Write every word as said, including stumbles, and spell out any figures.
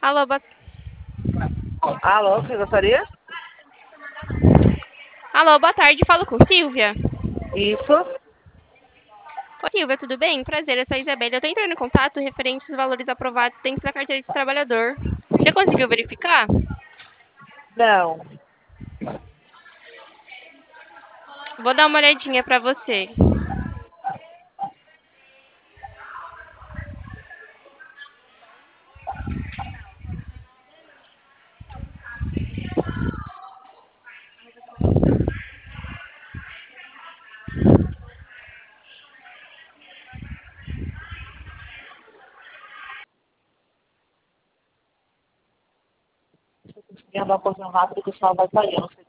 Alô, boa... Alô, você gostaria? Alô, boa tarde. Falo com Silvia. Isso. Oi, Silvia, tudo bem? Prazer, eu sou a Isabela. Eu tô entrando em contato referente aos valores aprovados dentro da carteira de trabalhador. Já conseguiu verificar? Não. Vou dar uma olhadinha pra você. Se conseguir andar um pouquinho rápido, que o sol vai saindo.